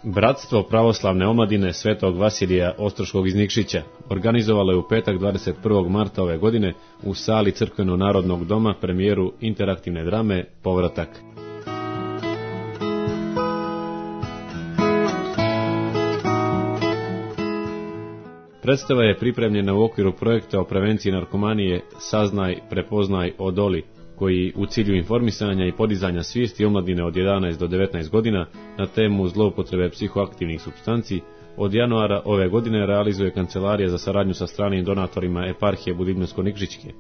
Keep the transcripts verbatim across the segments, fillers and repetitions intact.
Bratstvo pravoslavne omladine Svetog Vasilija Ostroškog iz Nikšića organizovalo je u petak dvadeset prvog marta ove godine u sali Crkveno-narodnog doma premijeru interaktivne drame Povratak. Predstava je pripremljena u okviru projekta o prevenciji narkomanije Saznaj, prepoznaj, odoli, koji u cilju informisanja i podizanja svijesti omladine od jedanaest do devetnaest godina na temu zloupotrebe psihoaktivnih supstanci od januara ove godine realizuje Kancelarija za saradnju sa stranim donatorima eparhije Budimljsko-Nikšićke.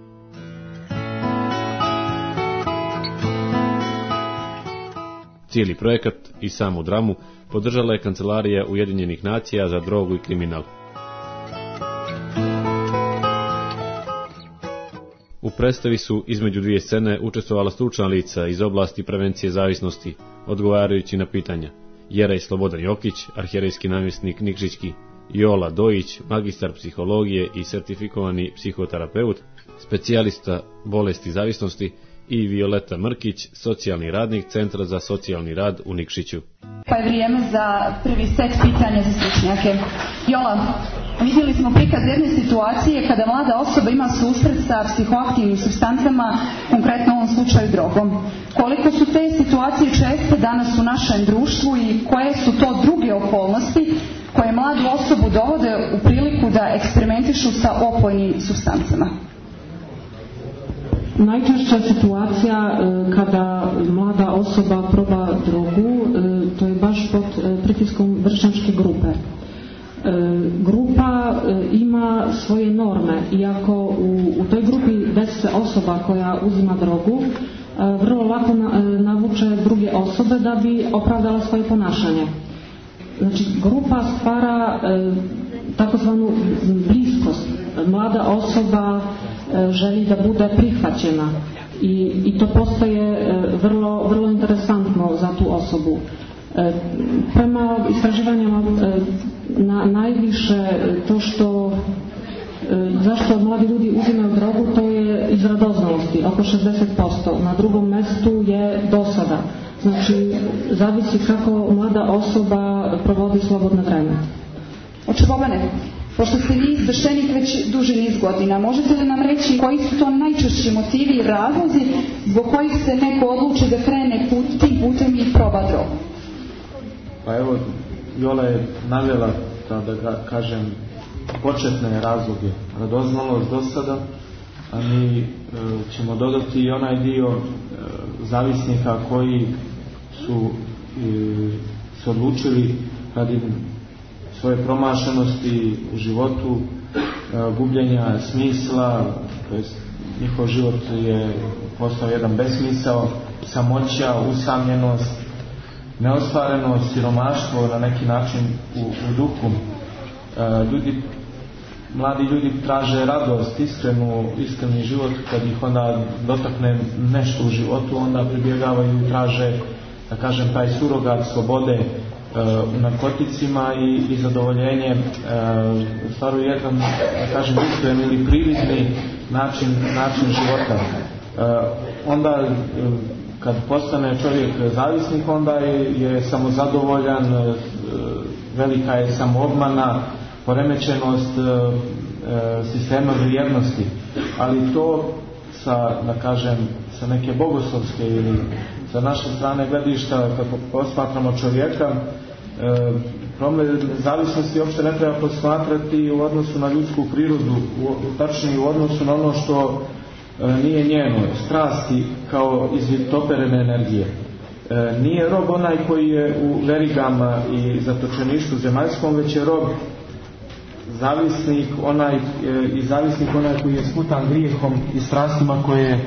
Cijeli projekat i samu dramu podržala je Kancelarija Ujedinjenih nacija za drogu i kriminal. U predstavi su između dvije scene učestvovala stručna lica iz oblasti prevencije zavisnosti, odgovarajući na pitanja: Jerej Slobodan Jokić, arhijerejski namjesnik Nikšićki, Jola Dojić, magistar psihologije i sertifikovani psihoterapeut, specijalista bolesti zavisnosti, i Violeta Mrkić, socijalni radnik Centra za socijalni rad u Nikšiću. Pa je vrijeme za prvi set pitanja za stručnjake. Jola, vidjeli smo prikaz jedne situacije kada mlada osoba ima susret sa psihoaktivnim supstancama, konkretno u ovom slučaju drogom. Koliko su te situacije česte danas u našem društvu i koje su to druge okolnosti koje mladu osobu dovode u priliku da eksperimentišu sa opojnim supstancama? Najčešća situacija kada mlada osoba proba drogu, to je baš pod pritiskom vršnjačke grupe. Grupa ima svoje norme, iako u, u toj grupi deset osoba koja uzima drogu vrlo lako navuče druge osobe da bi opravdala svoje ponašanje. Znači, grupa stvara takozvanu bliskost. Mlada osoba želi da bude prihvaćena i, i to postaje vrlo, vrlo interesantno za tu osobu. Prema istraživanjima na, najviše to što zašto mladi ljudi uzimaju drogu, to je iz radoznalosti, oko šezdeset posto. Na drugom mjestu je dosada. Znači, zavisi kako mlada osoba provodi slobodno vreme. Oče Bobane, pošto ste vi sveštenik već duži niz godina, možete li nam reći koji su to najčešći motivi i razlozi zbog kojih se neko odluči da krene put, tim putem i proba drogu? Pa evo, Jola je navela, da ga kažem, početne razloge, radoznalost do sada, a mi e, ćemo dodati i onaj dio e, zavisnika koji su e, se odlučili radi svoje promašenosti u životu, e, gubljenja smisla, to jest njihov život je postao jedan besmisao, samoća, usamljenost, neostvarenost, siromaštvo na neki način u, u duhu. E, ljudi, mladi ljudi traže radost, iskrenu, iskreni život. Kad ih onda dotakne nešto u životu, onda pribjegavaju i traže, da kažem, taj surogat slobode e, u narkoticima i, i zadovoljenje e, stvaruje jedan, da kažem, iskren ili prividni način, način života. E, onda e, kad postane čovjek zavisnik, onda je, je samozadovoljan, e, velika je samoobmana, poremećenost e, e, sistema vrijednosti, ali to sa, da kažem, sa neke bogoslovske ili sa naše strane gledišta, kako posmatramo čovjeka, e, problem zavisnosti uopšte ne treba posmatrati u odnosu na ljudsku prirodu, u, tačnije u odnosu na ono što e, nije njeno, strasti kao izvitoperene energije. E, nije rob onaj koji je u verigama i zatočeništvu zemaljskom, već je rob zavisnik onaj, e, i zavisnik onaj koji je smutan grijehom i strastima koje e,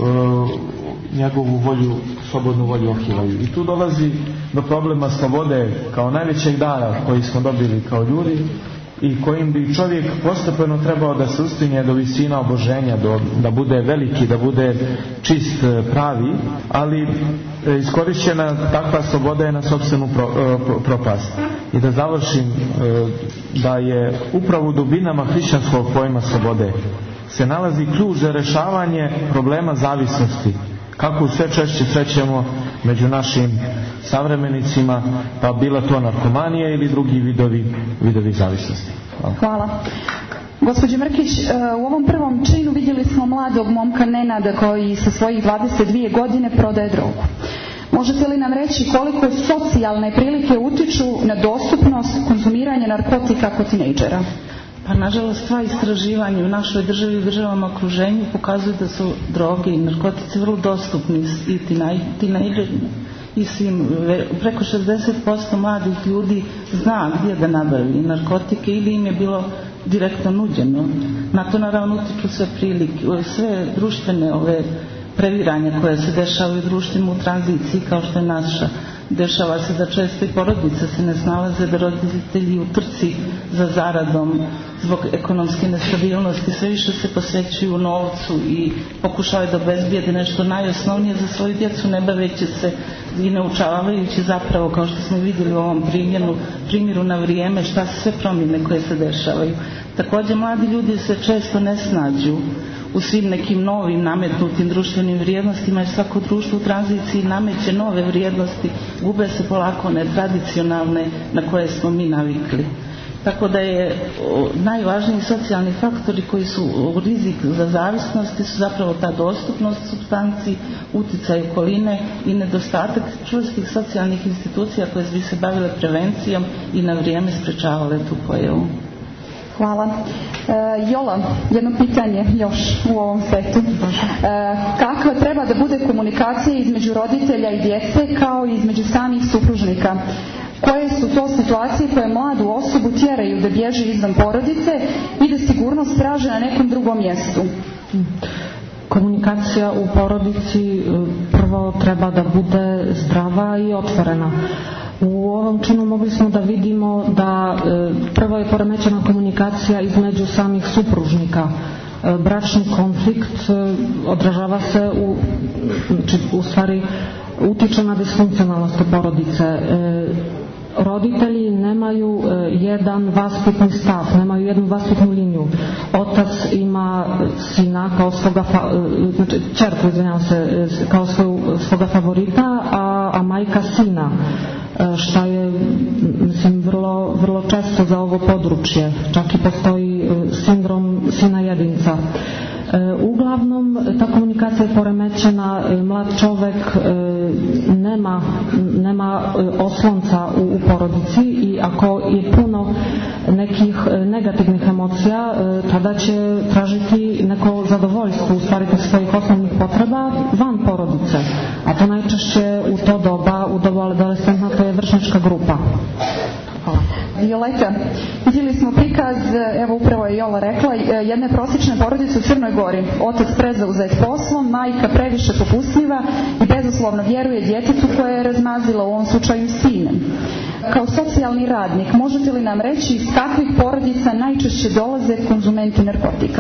njegovu volju, slobodnu volju ohivaju. I tu dolazi do problema slobode kao najvećeg dara koji smo dobili kao ljudi i kojim bi čovjek postepeno trebao da se ustinje do visina oboženja, do, da bude veliki, da bude čist, pravi, ali iskorišćena takva sloboda je na sopstvenu pro, pro, propast. I da završim, da je upravo u dubinama hrišćanskog pojma slobode se nalazi ključ za rješavanje problema zavisnosti, kako sve češće srećemo među našim savremenicima, pa bila to narkomanija ili drugi vidovi, vidovi zavisnosti. Hvala. Hvala. Gospođo Mrkić, u ovom prvom činu vidjeli smo mladog momka Nenada koji sa svojih dvadeset dvije godine prodaje drogu. Možete li nam reći koliko socijalne prilike utiču na dostupnost konzumiranja narkotika kod tinejdžera? Pa nažalost sva istraživanja u našoj državi i državama okruženju pokazuju da su droge i narkotici vrlo dostupni i tinejdžerima i svim. Preko šezdeset posto mladih ljudi zna gdje da nabavi narkotike ili im je bilo direktno nuđeno. Na to naravno utiču sve prilike, sve društvene ove previranja koje se dešavaju u društvima u tranziciji kao što je naša. Dešava se da često i porodice se ne snalaze, da roditelji u trci za zaradom zbog ekonomske nestabilnosti sve više se posvećuju novcu i pokušavaju da obezbijede nešto najosnovnije za svoju djecu, ne baveći se i naučavajući zapravo, kao što smo vidjeli u ovom primjeru, primjeru na vrijeme, šta su sve promjene koje se dešavaju. Također mladi ljudi se često ne snađu u svim nekim novim nametnutim društvenim vrijednostima, jer svako društvo u tranziciji nameće nove vrijednosti, gube se polako one tradicionalne na koje smo mi navikli. Tako da je najvažniji socijalni faktori koji su u rizik za zavisnosti su zapravo ta dostupnost supstanci, uticaj okoline i nedostatak čvrstih socijalnih institucija koje bi se bavile prevencijom i na vrijeme sprečavale tu pojavu. Hvala. E, Jola, jedno pitanje još u ovom setu. E, kakva treba da bude komunikacija između roditelja i djece kao i između samih supružnika? Koje su to situacije koje mladu osobu tjeraju da bježi izvan porodice i da sigurnost traže na nekom drugom mjestu? Komunikacija u porodici prvo treba da bude zdrava i otvorena. U ovom činu mogli smo da vidimo da e, prvo je poremećena komunikacija između samih supružnika. E, bračni konflikt e, odražava se u, znači, u stvari utiče na disfunkcionalnost porodice. E, roditelji nemaju e, jedan vaspitni stav, nemaju jednu vaspitnu liniju. Otac ima sina kao svoga, fa, e, znači ćerku, izvinjavam se, e, kao svoju, svoga favorita, a, a majka sina. Šta je, mislim, vrlo, vrlo često za ovo područje. Čak i postoji sindrom sina jedinca. Uglavnom, ta komunikacija je poremećena, mlad čovjek nema, nema oslonca u, u porodici i ako je puno nekih negativnih emocija, tada će tražiti neko zadovoljstvo u stvari svojih osnovnih potreba van porodice. A to najčešće u to doba, u dobu adolescentna, to je vršnjačka grupa. Hvala. Violeta, vidjeli smo prikaz, evo upravo je Jola rekla, jedne prosječne porodice u Crnoj Gori. Otac prezauzet poslom, majka previše popustljiva i bezuslovno vjeruje djetetu koje je razmazila, u ovom slučaju sinem. Kao socijalni radnik, možete li nam reći iz kakvih porodica najčešće dolaze konzumenti narkotika?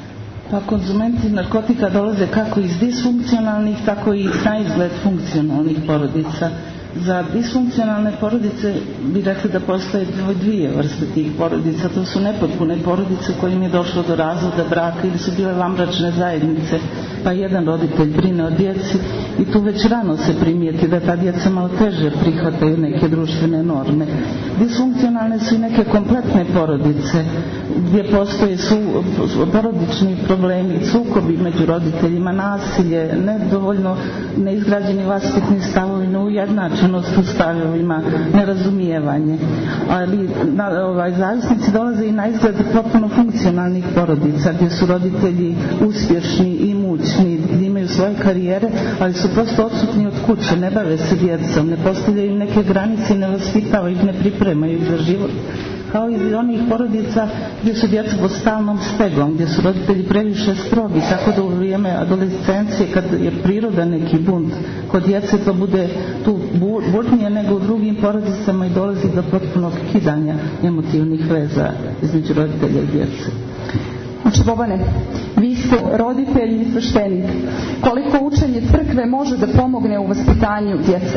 Pa konzumenti narkotika dolaze kako iz disfunkcionalnih, tako i na izgled funkcionalnih porodica. Za disfunkcionalne porodice bi rekli da postoje dvije vrste tih porodica. To su nepotpune porodice u kojim je došlo do razvoda braka ili su bile vanbračne zajednice, pa jedan roditelj brine o djeci i tu već rano se primijeti da ta djeca malo teže prihvataju neke društvene norme. Disfunkcionalne su i neke kompletne porodice gdje postoje su, porodični problemi, sukobi među roditeljima, nasilje, nedovoljno neizgrađeni vaspitni stavovi, neujednačenost u stavovima, nerazumijevanje. Ali na, ovaj, zavisnici dolaze i na izgled potpuno funkcionalnih porodica gdje su roditelji uspješni, imućni, gdje imaju svoje karijere, ali su prosto odsutni od kuće, ne bave se djecom, ne postavljaju neke granice i ne vaspitavaju ih, ne pripremaju ih za život. Kao i onih porodica gdje su djeca pod stalnom stegom, gdje su roditelji previše strogi, tako da u vrijeme adolescencije, kad je priroda neki bunt, kod djece to bude tu burnije nego u drugim porodicama i dolazi do potpunog kidanja emotivnih veza između roditelja i djece. Znači, Bobane, vi ste roditelj i sveštenik. Koliko učenje crkve može da pomogne u vaspitanju djece?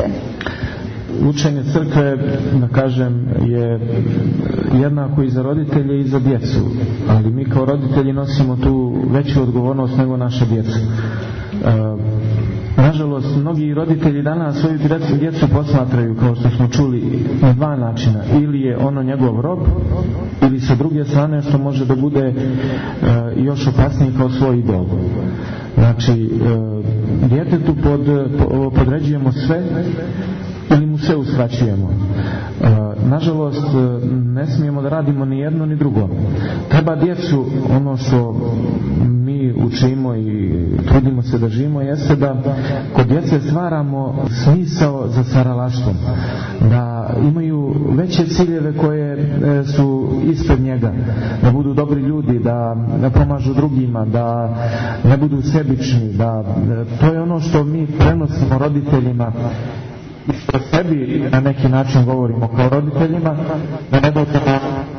Učenje crkve, da kažem, je jednako i za roditelje i za djecu, ali mi kao roditelji nosimo tu veću odgovornost nego naša djeca. nažalost, mnogi roditelji danas svoju djecu posmatraju, kao što smo čuli, na dva načina. Ili je ono njegov rob, ili sa druge strane što može da bude e, još opasniji kao svoj idol. Znači, e, djetetu pod, po, podređujemo sve ili mu sve uskraćujemo. E, nažalost, ne smijemo da radimo ni jedno ni drugo. Treba djecu, ono što mi učimo i trudimo se da živimo, jeste da kod djece stvaramo smisao za stvaralaštvom, da imaju veće ciljeve koje su ispred njega, da budu dobri ljudi, da, da pomažu drugima, da ne budu sebični, da to je ono što mi prenosimo roditeljima. Isto sebi na neki način govorimo kao roditeljima, da ne dođemo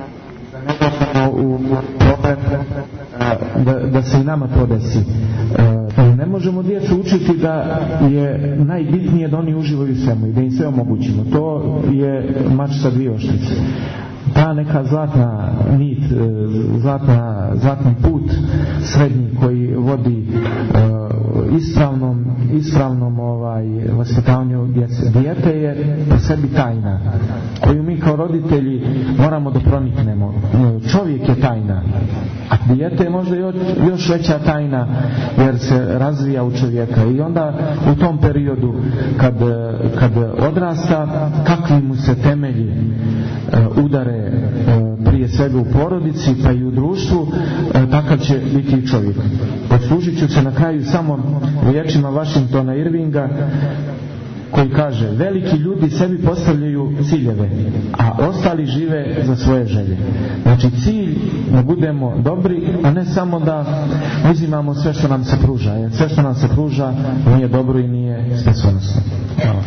u problem da, da se i nama to desi. Ne možemo djecu učiti da je najbitnije da oni uživaju u svemu i da im sve omogućimo. To je mač sa dvije oštrice. Ta neka zlatna nit, zlatna, zlatni put srednji koji vodi uh, ispravnom, ispravnom ovaj, vaspitavanju djece. Dijete je po sebi tajna koju mi kao roditelji moramo da proniknemo. Čovjek je tajna, a dijete je možda još, još veća tajna jer se razvija u čovjeka i onda u tom periodu kad, kad odrasta, kakvi mu se temelji uh, udare prije svega u porodici pa i u društvu, takav će biti i čovjek. Poslužit ću se na kraju samo riječima Washingtona Irvinga koji kaže: veliki ljudi sebi postavljaju ciljeve, a ostali žive za svoje želje. Znači cilj da budemo dobri, a ne samo da uzimamo sve što nam se pruža, jer sve što nam se pruža nije dobro i nije spasonosno. Hvala.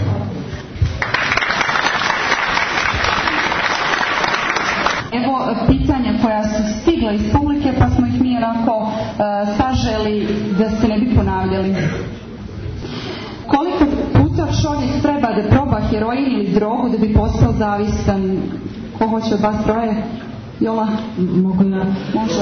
Evo pitanja koja su stigla iz publike, pa smo ih mi onako uh, saželi da se ne bi ponavljali. Koliko puta čovjek treba da proba heroin ili drogu da bi postao zavisan? Ko hoće od vas troje? Jola? Mogu ja? Može.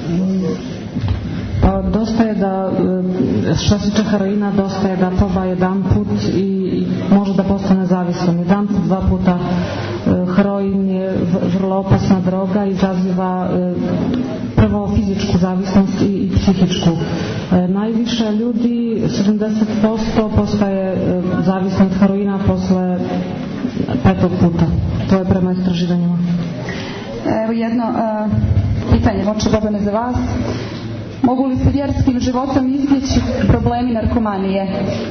Pa dosta je da, što se tiče heroina, dosta je da proba jedan put i može da postane zavisan. Jedan put, dva puta. Heroin je vrlo opasna droga, izaziva prvo fizičku zavisnost i psihičku. Najviše ljudi, sedamdeset posto, postaje zavisno od heroina posle petog puta. To je prema istraživanjima. Evo jedno uh, pitanje, moće Bobane za vas. Mogu li se vjerskim životom izbjeći problemi narkomanije?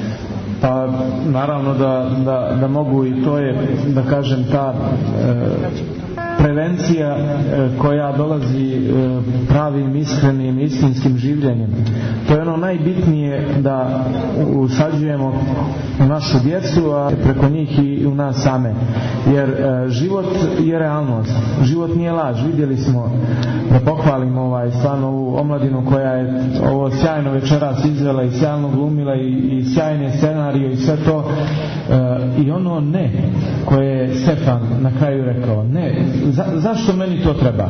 Pa naravno da, da, da mogu i to je, da kažem, ta e, prevencija e, koja dolazi e, pravim, iskrenim, istinskim življenjem. To je ono najbitnije da usađujemo u našu djecu, a preko njih i u nas same. Jer e, život je realnost. Život nije laž. Vidjeli smo, da pohvalimo ovaj, stvarno ovu omladinu koja je ovo sjajno večeras izvela i sjajno glumila i, i sjajne scenarije i sve to. E, I ono ne koje je Stefan na kraju rekao, ne, za, zašto meni to treba?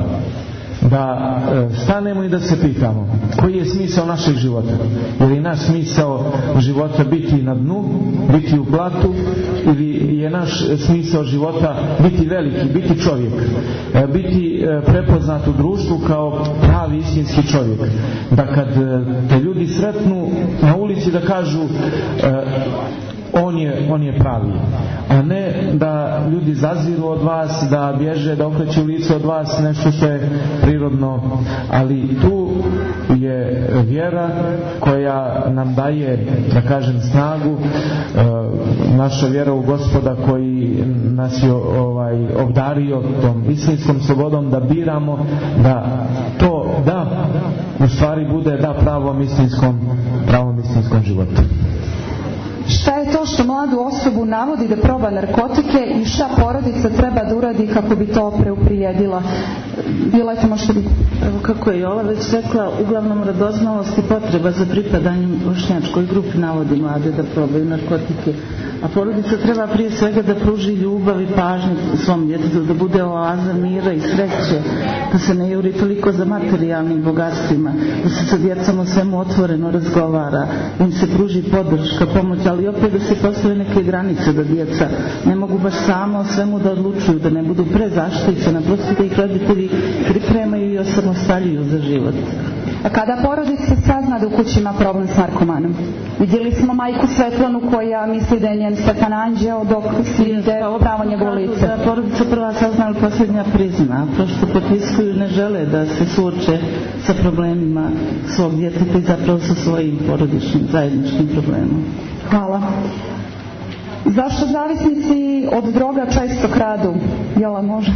Da e, stanemo i da se pitamo koji je smisao našeg života, jer je naš smisao života biti na dnu, biti u blatu, ili je naš smisao života biti veliki, biti čovjek, e, biti e, prepoznat u društvu kao pravi istinski čovjek, da kad e, te ljudi sretnu na ulici da kažu e, On je, on je pravi, a ne da ljudi zaziru od vas, da bježe, da okreću lice od vas, nešto što je prirodno, ali tu je vjera koja nam daje, da kažem, snagu, e, naša vjera u Gospoda koji nas je ovaj, obdario tom istinskom slobodom da biramo, da to da u stvari bude da pravom istinskom, pravom istinskom životu. Šta je to što mladu osobu navodi da proba narkotike i šta porodica treba da uradi kako bi to preuprijedila? Bila je to možda biti? Evo kako je Jola već rekla, uglavnom radoznalost i potreba za pripadanjem vršnjačkoj grupi navodi mlade da probaju narkotike. A porodica treba prije svega da pruži ljubav i pažnju svom djetetu, da bude oaza mira i sreće, da se ne juri toliko za materijalnim bogatstvima, da se sa djecom o svemu otvoreno razgovara, da im se pruži podrška, pomoć, ali opet da se postave neke granice, da djeca ne mogu baš samo o svemu da odlučuju, da ne budu prezaštićena, prosto da ih roditelji pripremaju i osamostaljuju za život. A kada porodica sazna da u kući ima problem s narkomanom? Vidjeli smo majku Svetlanu koja misli da je njen Stefan anđeo dok si ide pravo njegovo lice. Da porodica prva sazna, ali posljednja prizna. Prosto potiskuju, ne žele da se suoče sa problemima svog djeteta i zapravo sa svojim porodičnim, zajedničkim problemom. Hvala. Zašto zavisnici od droga često kradu? Jela, može?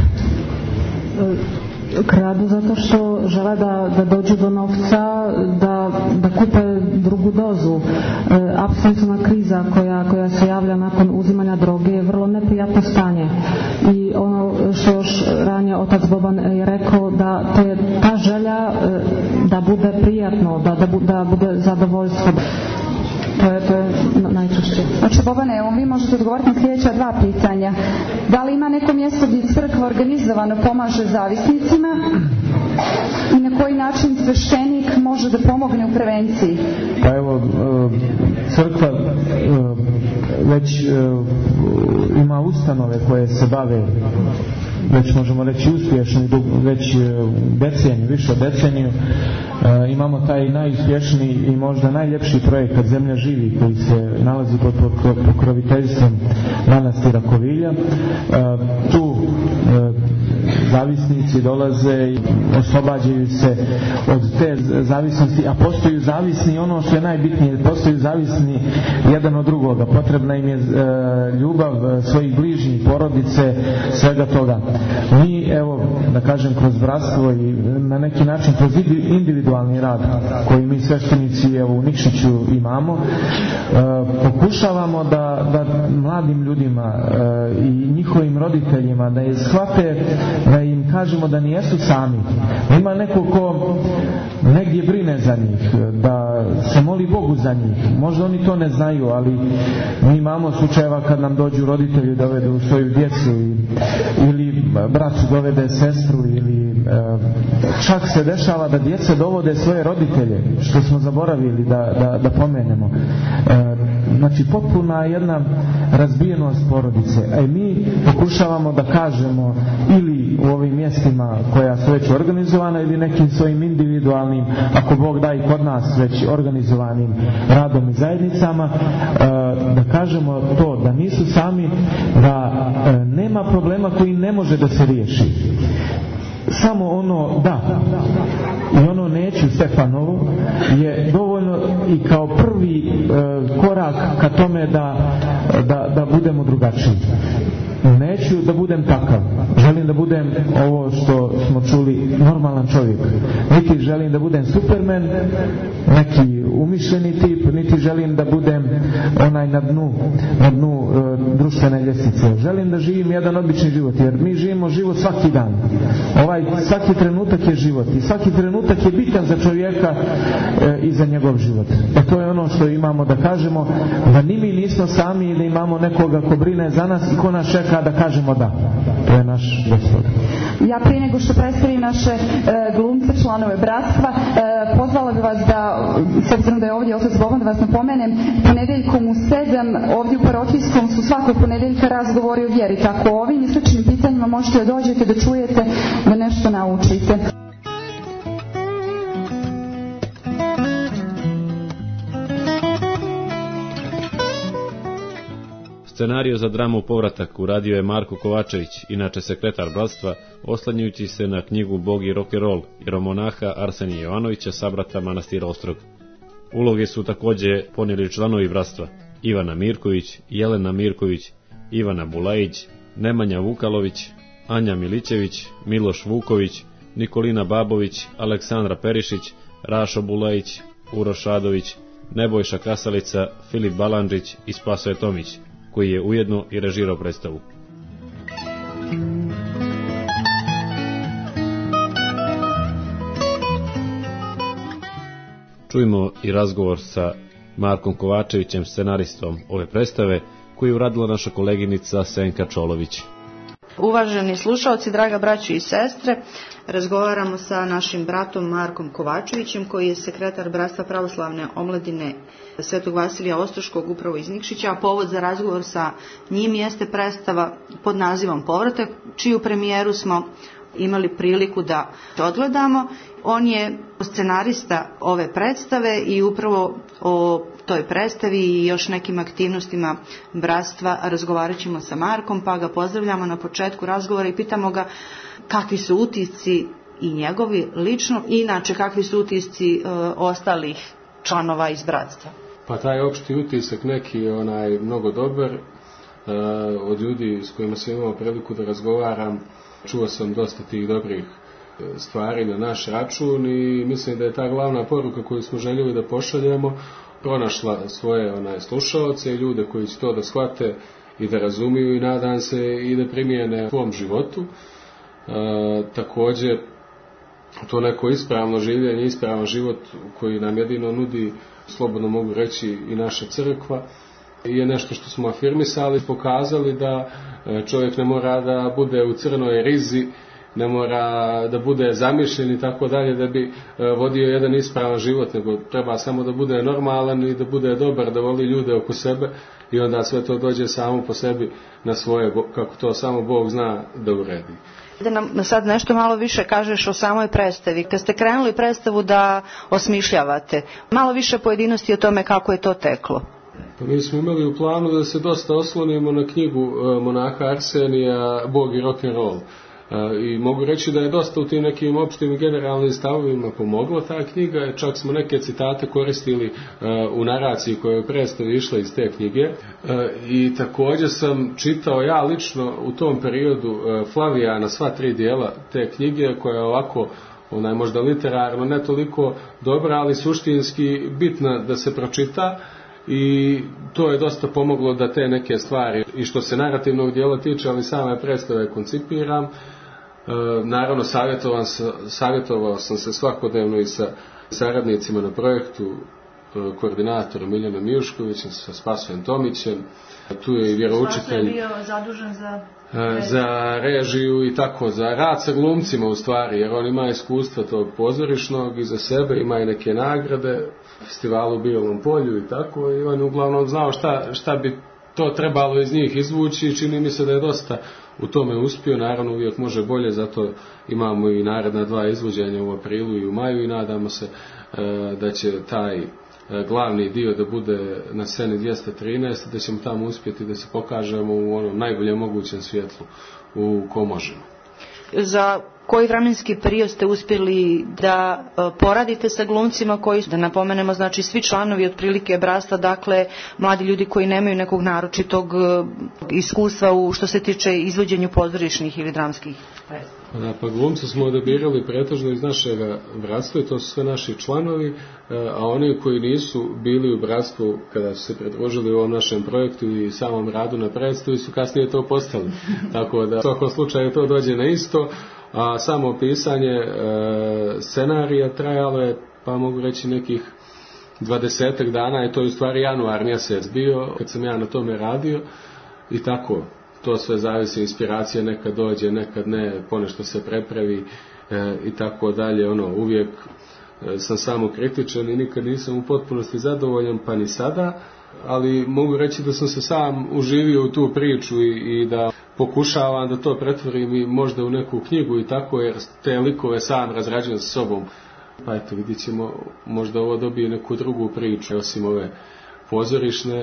Kradu zato što žele da, da dođu do novca, da, da kupe drugu dozu. E, apsolutna kriza koja, koja se javlja nakon uzimanja droge je vrlo neprijatno stanje. I ono što još ranije otac Boban je rekao, da to je ta želja e, da bude prijatno, da, da, bu, da bude zadovoljstvo. To je, to je najčešće. Znači, Bobane, evo vi možete odgovoriti na sljedeća dva pitanja. Da li ima neko mjesto gdje crkva organizovano pomaže zavisnicima i na koji način sveštenik može da pomogne u prevenciji? Pa evo, crkva već ima ustanove koje se bave, već možemo reći uspješno, već deceniju, više od deceniju. E, imamo taj najuspješniji i možda najljepši projekat Zemlja živi koji se nalazi pod pokroviteljstvom manastira Kovilja. E, tu e, zavisnici dolaze i oslobađaju se od te zavisnosti, a postaju zavisni, ono što je najbitnije, postaju zavisni jedan od drugoga. Potrebna im je e, ljubav svojih bližnjih, porodice, svega toga. Mi, evo, da kažem, kroz bratstvo i na neki način kroz individualni rad koji mi sveštenici evo u Nikšiću imamo, e, pokušavamo da, da mladim ljudima e, i njihovim roditeljima da je shvate, da im kažemo da nijesu sami. Ima neko ko negdje brine za njih, da se moli Bogu za njih. Možda oni to ne znaju, ali mi imamo slučajeva kad nam dođu roditelji dovedu svoju djecu i, ili brat dovede sestru ili e, čak se dešava da djeca dovode svoje roditelje, što smo zaboravili da, da, da pomenemo. E, znači potpuna jedna razbijenost porodice. A mi pokušavamo da kažemo ili u ovim mjestima koja su već organizovana ili nekim svojim individualnim, ako Bog da i kod nas već organizovanim radom i zajednicama, da kažemo to, da nisu sami, da nema problema koji ne može da se riješi. Samo ono da i ono neću Stefanovu je dovoljno i kao prvi e, korak ka tome da, da, da budemo drugačiji. Neću da budem takav. Želim da budem ovo što smo čuli, normalan čovjek. Niti želim da budem Superman, neki umišljeni tip, niti želim da budem onaj na dnu, na dnu e, društvene ljestvice. Želim da živim jedan obični život, jer mi živimo život svaki dan. Ovaj svaki trenutak je život i svaki trenutak je bitan za čovjeka e, i za njegov život. E to je ono što imamo da kažemo, da ni mi nismo sami i da imamo nekoga ko brine za nas i ko nas čeka da kažemo da. To je naš Gospod. Ja prije nego što predstavim naše e, glumce, članove bratstva, e, pozvala bih vas da, s obzirom da je ovdje otac Boban, da vas napomenem, ponedeljkom u sedam ovdje u parohijskom su svakog ponedeljka razgovori o vjeri. Tako o ovim i sličnim pitanjima možete da dođete, da čujete, da nešto naučite. Scenariju za dramu Povratak uradio je Marko Kovačević, inače sekretar bratstva, oslanjajući se na knjigu Bog i rock'n'roll jeromonaha Arsenija Jovanovića, sabrata manastira Ostrog. Uloge su također ponijeli članovi bratstva: Ivana Mirković, Jelena Mirković, Ivana Bulajić, Nemanja Vukalović, Anja Milićević, Miloš Vuković, Nikolina Babović, Aleksandra Perišić, Rašo Bulajić, Uroš Adović, Nebojša Kasalica, Filip Balandžić i Spasoje Tomić, koji je ujedno i režirao predstavu. Čujmo i razgovor sa Markom Kovačevićem, scenaristom ove predstave, koju je uradila naša koleginica Senka Čolović. Uvaženi slušalci, draga braćo i sestre, razgovaramo sa našim bratom Markom Kovačevićem, koji je sekretar Bratstva pravoslavne omladine Svetog Vasilija Ostroškog upravo iz Nikšića, a povod za razgovor sa njim jeste predstava pod nazivom Povratak, čiju premijeru smo imali priliku da odgledamo. On je scenarista ove predstave i upravo o toj predstavi i još nekim aktivnostima bratstva razgovarat ćemo sa Markom, pa ga pozdravljamo na početku razgovora i pitamo ga kakvi su utisci i njegovi lično, i inače kakvi su utisci e, ostalih članova iz bratstva. Pa taj opšti utisak neki je onaj mnogo dobar, e, od ljudi s kojima sam imao priliku da razgovaram, čuo sam dosta tih dobrih stvari na naš račun i mislim da je ta glavna poruka koju smo željeli da pošaljemo pronašla svoje onaj slušaoce i ljude koji će to da shvate i da razumiju i nadam se i da primijene u svom životu. E, također to neko ispravno življenje, ispravan život koji nam jedino nudi, slobodno mogu reći, i naša crkva, je nešto što smo afirmisali, pokazali da čovjek ne mora da bude u crnoj rizi, ne mora da bude zamišljen i tako dalje da bi vodio jedan ispravan život, nego treba samo da bude normalan i da bude dobar, da voli ljude oko sebe i onda sve to dođe samo po sebi na svoje, kako to samo Bog zna da uredi. Da nam sad nešto malo više kažeš o samoj predstavi. Kad ste krenuli predstavu da osmišljavate, malo više pojedinosti o tome kako je to teklo. Pa mi smo imali u planu da se dosta oslonimo na knjigu monaha Arsenija Bog i rock'n'roll. I mogu reći da je dosta u tim nekim opštim i generalnim stavovima pomogla ta knjiga, čak smo neke citate koristili u naraciji koja je u predstavi išla iz te knjige. I također sam čitao ja lično u tom periodu Flavijana sva tri dijela te knjige, koja je ovako ona je možda literarno ne toliko dobra, ali suštinski bitna da se pročita. I to je dosta pomoglo da te neke stvari, i što se narativnog dijela tiče, ali same predstave koncipiram. E, naravno, savjetovao, savjetovao sam se svakodnevno i sa saradnicima na projektu, e, koordinatorom Miljanom Mijuškovićem, sa Spasojem Tomićem. Tu je i vjeroučitelj. Spaso je bio zadužen za... za režiju i tako, za rad sa glumcima u stvari, jer on ima iskustva tog pozorišnog i za sebe, ima i neke nagrade, festivalu u Bijelom polju i tako, i on uglavnom znao šta, šta bi to trebalo iz njih izvući i čini mi se da je dosta u tome uspio. Naravno uvijek može bolje, zato imamo i naredna dva izvođenja u aprilu i u maju i nadamo se e, da će taj glavni dio da bude na sceni dvjesto trinaest, da ćemo tamo uspjeti da se pokažemo u onom najboljem mogućem svjetlu u ko možemo. Za koji vremenski period ste uspjeli da poradite sa glumcima koji, da napomenemo, znači svi članovi otprilike bratstva, dakle mladi ljudi koji nemaju nekog naročitog iskustva u što se tiče izvođenju pozorišnih ili dramskih predstava? Da, pa glumce smo odabirali pretežno iz našeg bratstva i to su sve naši članovi, a oni koji nisu bili u bratstvu kada su se pridružili u ovom našem projektu i samom radu na predstavi su kasnije to postali. Tako da u svakom slučaju to dođe na isto, a samo pisanje e, scenarija trajalo je, pa mogu reći, nekih dvadesetak dana i to je u stvari januar mjesec bio kad sam ja na tome radio i tako. To sve zavisi, inspiracija nekad dođe, nekad ne, ponešto se prepravi e, i tako dalje. Ono, uvijek e, sam samo kritičan i nikad nisam u potpunosti zadovoljan, pa ni sada, ali mogu reći da sam se sam uživio u tu priču i, i da pokušavam da to pretvorim i možda u neku knjigu i tako, jer te likove sam razrađujem sa sobom. Pa eto, vidit ćemo, možda ovo dobije neku drugu priču, osim ove pozorišne.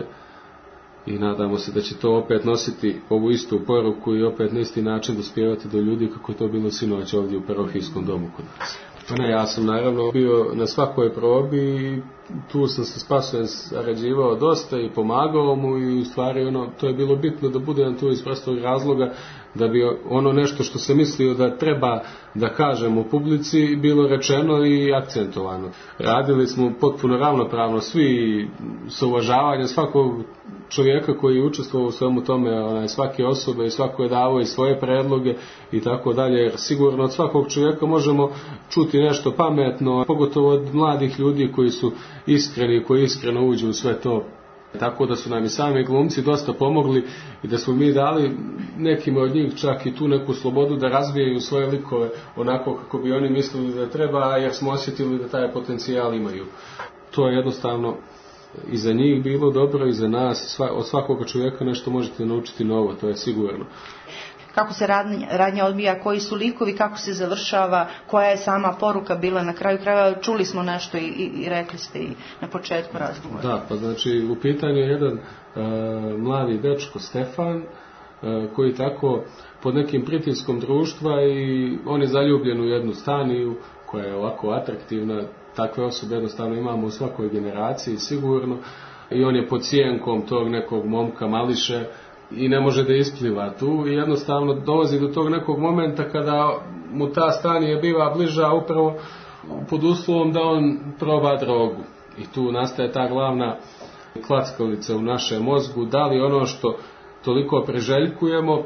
I nadamo se da će to opet nositi ovu istu poruku i opet na isti način dospijevati do ljudi kako je to bilo sinoć ovdje u parohijskom domu kod nas. Pa ne, ja sam naravno bio na svakoj probi i tu sam se Spasojem sarađivao dosta i pomagao mu i u stvari ono, to je bilo bitno da budem tu iz prostog razloga da bi ono nešto što sam mislio da treba da kažem u publici bilo rečeno i akcentovano. Radili smo potpuno ravnopravno svi sa uvažavanjem svakog čovjeka koji je učestvovao u svemu tome, onaj, svake osobe i svako je davao i svoje predloge i tako dalje, jer sigurno od svakog čovjeka možemo čuti nešto pametno, pogotovo od mladih ljudi koji su iskreni, koji iskreno uđu u sve to, Tako da su nam i sami glumci dosta pomogli i da smo mi dali nekima od njih čak i tu neku slobodu da razvijaju svoje likove onako kako bi oni mislili da treba, jer smo osjetili da taj potencijal imaju. To je jednostavno i za njih bilo dobro i za nas. Od svakoga čovjeka nešto možete naučiti novo, to je sigurno. Kako se radnja, radnja odbija, koji su likovi, kako se završava, koja je sama poruka bila na kraju krajeva, čuli smo nešto i, i, i rekli ste i na početku razgovora. Da, pa znači u pitanju je jedan uh, mladi dečko Stefan, uh, koji tako pod nekim pritiskom društva i on je zaljubljen u jednu staniju koja je ovako atraktivna, takve osobe jednostavno imamo u svakoj generaciji sigurno i on je pod sjenkom tog nekog momka Mališe i ne može da ispliva tu i jednostavno dolazi do tog nekog momenta kada mu ta stanija biva bliža upravo pod uslovom da on proba drogu i tu nastaje ta glavna klackalica u našem mozgu, da li ono što toliko priželjkujemo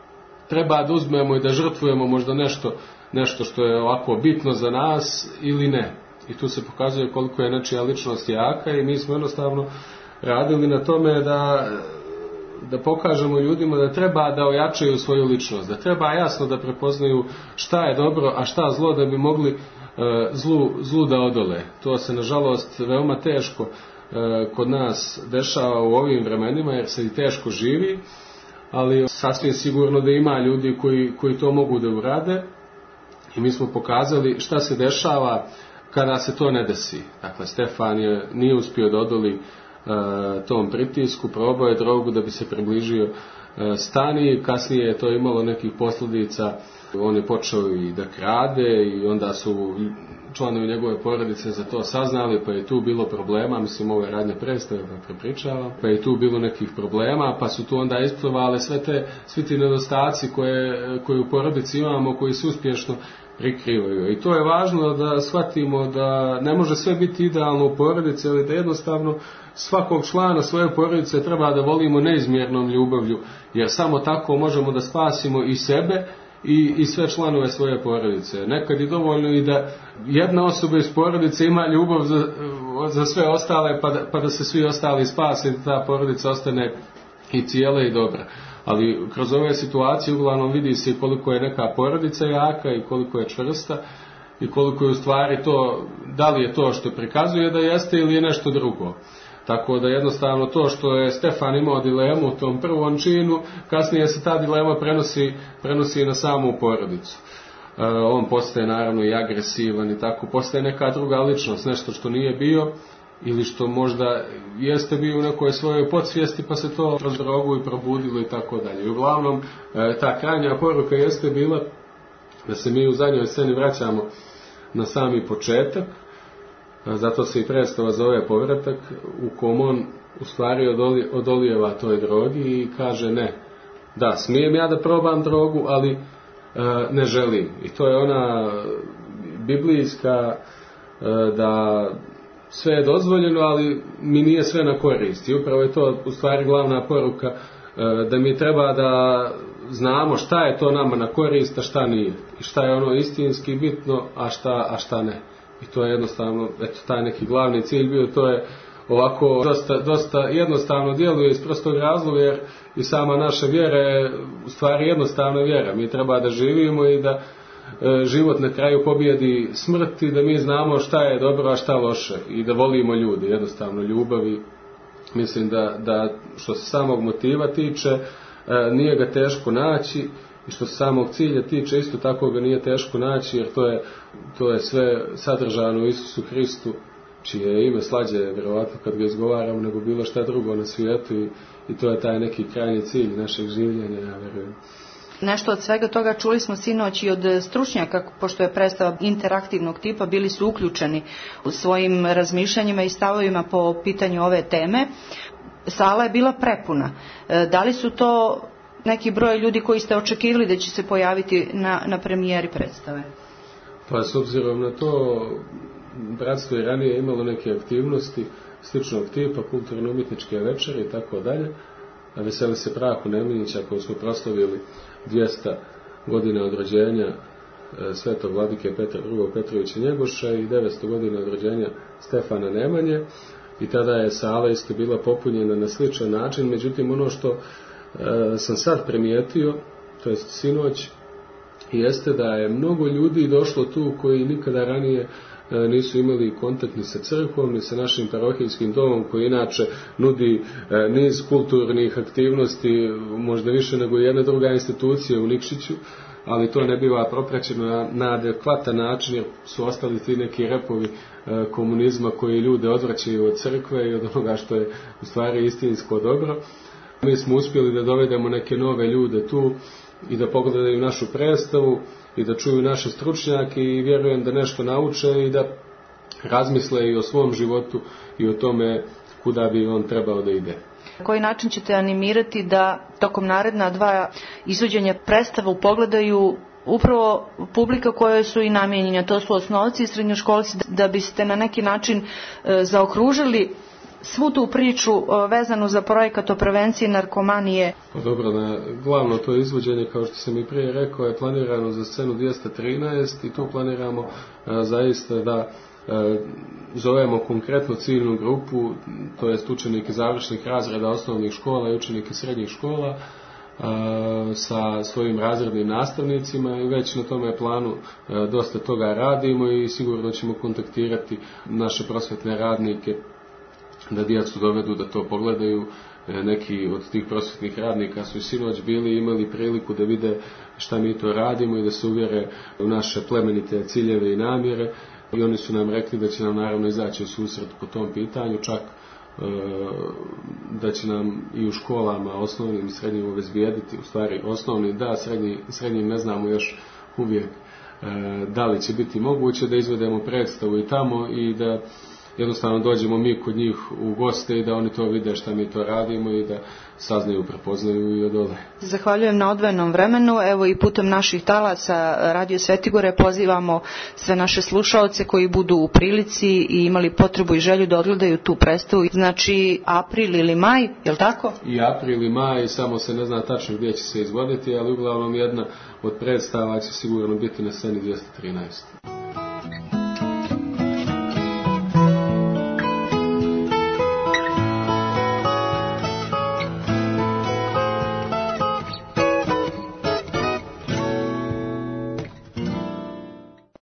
treba da uzmemo i da žrtvujemo možda nešto, nešto što je ovako bitno za nas ili ne. I tu se pokazuje koliko je nečija ličnost jaka i mi smo jednostavno radili na tome da da pokažemo ljudima da treba da ojačaju svoju ličnost, da treba jasno da prepoznaju šta je dobro, a šta zlo, da bi mogli e, zlu, zlu da odole. To se nažalost veoma teško e, kod nas dešava u ovim vremenima jer se i teško živi, ali sasvim sigurno da ima ljudi koji, koji to mogu da urade i mi smo pokazali šta se dešava kada se to ne desi. Dakle, Stefan je, nije uspio da odoli Uh, tom pritisku, probao je drogu da bi se približio uh, stani, kasnije je to imalo nekih posljedica, on je počeo i da krade i onda su članovi njegove porodice za to saznali, pa je tu bilo problema, mislim ove radnje predstave pa prepričavam, pa je tu bilo nekih problema, pa su tu onda isplivale sve te, svi ti nedostaci koje, koje u porodici imamo, koji se uspješno prikrivaju. I to je važno da shvatimo da ne može sve biti idealno u porodici, ali da jednostavno svakog člana svoje porodice treba da volimo neizmjernom ljubavlju, jer samo tako možemo da spasimo i sebe i, i sve članove svoje porodice. Nekad je dovoljno i da jedna osoba iz porodice ima ljubav za, za sve ostale, pa da, pa da se svi ostali spase i da ta porodica ostane i cijela i dobra. Ali kroz ove situacije uglavnom vidi se koliko je neka porodica jaka i koliko je čvrsta i koliko je u stvari to, da li je to što prikazuje da jeste ili je nešto drugo. Tako da jednostavno to što je Stefan imao dilemu u tom prvom činu, kasnije se ta dilema prenosi, prenosi na samu porodicu. E, on postaje naravno i agresivan i tako, postaje neka druga ličnost, nešto što nije bio ili što možda jeste bio u nekoj svojoj podsvijesti pa se to kroz drogu i probudilo i tako dalje. I uglavnom e, ta krajnja poruka jeste bila da se mi u zadnjoj sceni vraćamo na sami početak, zato se i predstava zove Povratak, u kom on u stvari odoli, odolijeva toj drogi i kaže ne, da, smijem ja da probam drogu, ali e, ne želim. I to je ona biblijska e, da sve je dozvoljeno, ali mi nije sve na korist. I upravo je to u stvari glavna poruka, e, da mi treba da znamo šta je to nama na korist, a šta nije. I šta je ono istinski bitno, a šta, a šta ne. I to je jednostavno, eto, taj neki glavni cilj bio, to je ovako dosta, dosta jednostavno djeluje iz prostog razloga, jer i sama naša vjera je u stvari jednostavna vjera. Mi treba da živimo i da e, život na kraju pobjedi smrt i da mi znamo šta je dobro, a šta loše i da volimo ljude, jednostavno ljubavi. Mislim da, da što se samog motiva tiče, e, nije ga teško naći. I što se samog cilja tiče, isto tako ga nije teško naći, jer to je, to je sve sadržano u Isusu Hristu, čije je ime slađe, vjerovatno kad ga izgovaramo, nego bilo šta drugo na svijetu i, i to je taj neki krajnji cilj našeg življenja, ja vjerujem. Nešto od svega toga čuli smo sinoć i od stručnjaka, pošto je predstava interaktivnog tipa, bili su uključeni u svojim razmišljanjima i stavovima po pitanju ove teme. Sala je bila prepuna. Da li su to neki broj ljudi koji ste očekivali da će se pojaviti na, na premijeri predstave? Pa s obzirom na to, bratstvo je ranije imalo neke aktivnosti sličnog tipa, kulturno-umjetničke večere i tako dalje. A veseli se Prahu Nemanjića, koju smo proslavili dvjesto godina od rođenja svetog vladike Petra drugog Petrovića Njegoša i devetsto godina od rođenja Stefana Nemanje. i tada je sala isto bila popunjena na sličan način. Međutim, ono što e, sam sad primijetio, to jest sinoć, jeste da je mnogo ljudi došlo tu koji nikada ranije nisu imali kontakt ni sa crkvom, ni sa našim parohijskim domom, koji inače nudi niz kulturnih aktivnosti, možda više nego jedna druga institucija u Nikšiću, ali to ne biva propraćeno na, na adekvatan način, jer su ostali ti neki repovi komunizma koji ljude odvraćaju od crkve i od onoga što je u stvari istinsko dobro. Mi smo uspjeli da dovedemo neke nove ljude tu i da pogledaju našu predstavu i da čuju naše stručnjake i vjerujem da nešto nauče i da razmisle i o svom životu i o tome kuda bi on trebao da ide. Na koji način ćete animirati da tokom naredna dva izvođenja predstava pogledaju upravo publika kojoj su i namijenjeni, to su osnovci i srednjoškolci, da biste na neki način e, zaokružili svu tu priču vezanu za projekat o prevenciji narkomanije? Pa dobro, na glavno to izvođenje, kao što sam i prije rekao, je planirano za scenu dvjesto trinaest i tu planiramo a, zaista da a, zovemo konkretno ciljnu grupu, to jest učenike završnih razreda osnovnih škola i učenike srednjih škola a, sa svojim razrednim nastavnicima i već na tome planu a, dosta toga radimo i sigurno ćemo kontaktirati naše prosvetne radnike da djecu dovedu da to pogledaju. Neki od tih prosvetnih radnika su i sinoć bili, imali priliku da vide šta mi to radimo i da se uvjere u naše plemenite ciljeve i namjere i oni su nam rekli da će nam naravno izaći u susret po tom pitanju, čak e, da će nam i u školama osnovnim i srednjim obezbijediti, u stvari osnovni da, srednji, srednjim ne znamo još uvijek e, da li će biti moguće da izvedemo predstavu i tamo i da jednostavno dođemo mi kod njih u goste i da oni to vide šta mi to radimo i da saznaju, prepoznaju i odole. Zahvaljujem na odvojenom vremenu. Evo i putem naših talaca Radio Svetigore pozivamo sve naše slušaoce koji budu u prilici i imali potrebu i želju da odgledaju tu predstavu. Znači april ili maj, je li tako? I april i maj, samo se ne zna tačno gdje će se izvoditi, ali uglavnom jedna od predstava će sigurno biti na sceni dvjesto trinaest.